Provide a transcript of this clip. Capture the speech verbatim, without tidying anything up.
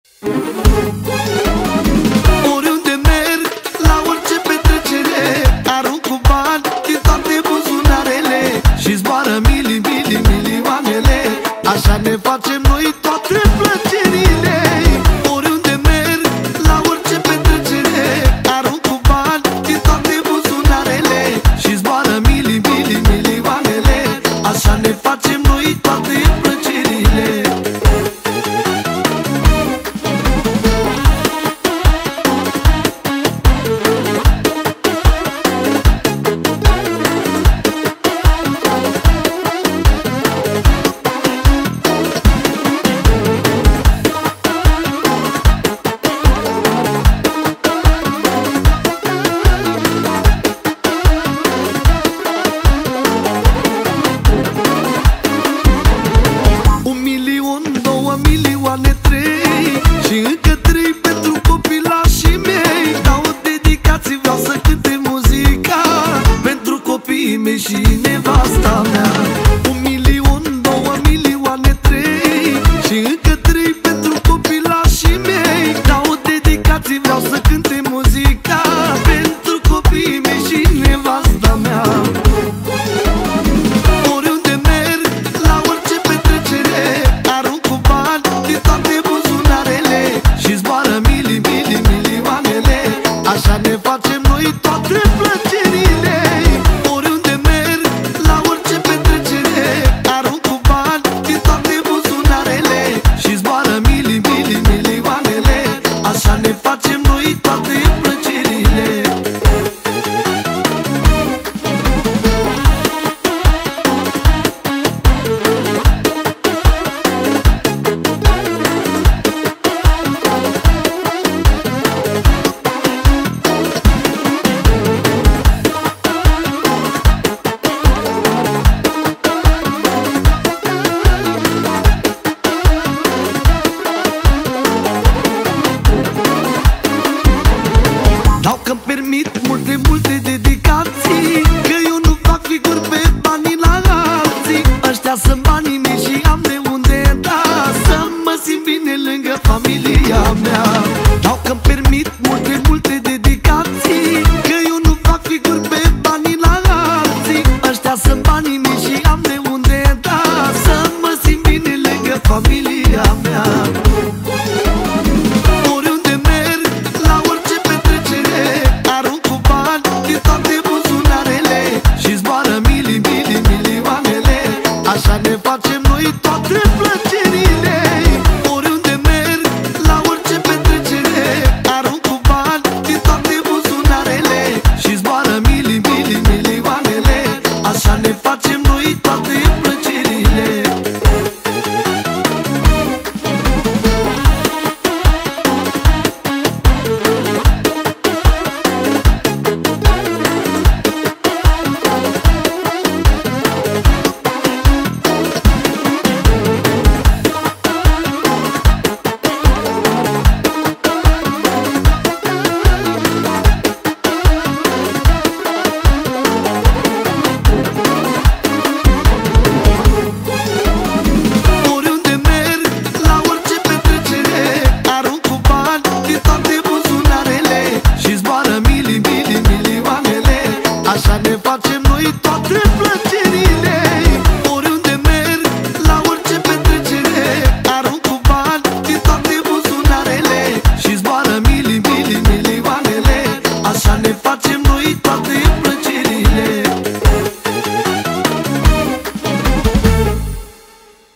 Oriunde merg, la orice petrecere, arunc cu bani din toate buzunarele și zboară mili, mili, milioanele. Așa ne facem noi toate plăcerile. Oriunde merg, la orice petrecere, arunc cu bani din toate buzunarele și zboară mili, mili, milioanele. Așa ne facem noi toate plăcerile. Milioane trei și încă trei pentru copilașii mei. Dau dedicații, vreau să cânte muzica pentru copiii mei și nevasta mea. Un milion, două milioane, trei și încă trei pentru copilașii mei. Dau dedicații, vreau să cânte muzica pentru copiii mei și nevasta mea. Oriunde merg, la orice petrecere, arunc cu bani din toate buzunarele și zboară mili, mili, milioanele. Așa ne facem noi toate plăcerile. Oriunde merg, la orice petrecere, arunc cu bani din toate buzunarele și zboară mili, mili, milioanele. Așa ne facem noi toate plăcerile. Dau că-mi permit multe, multe dedicații, că eu nu fac figuri pe banii la alții. Ăștia sunt banii mei și am de unde da, să mă simt bine lângă familia mea.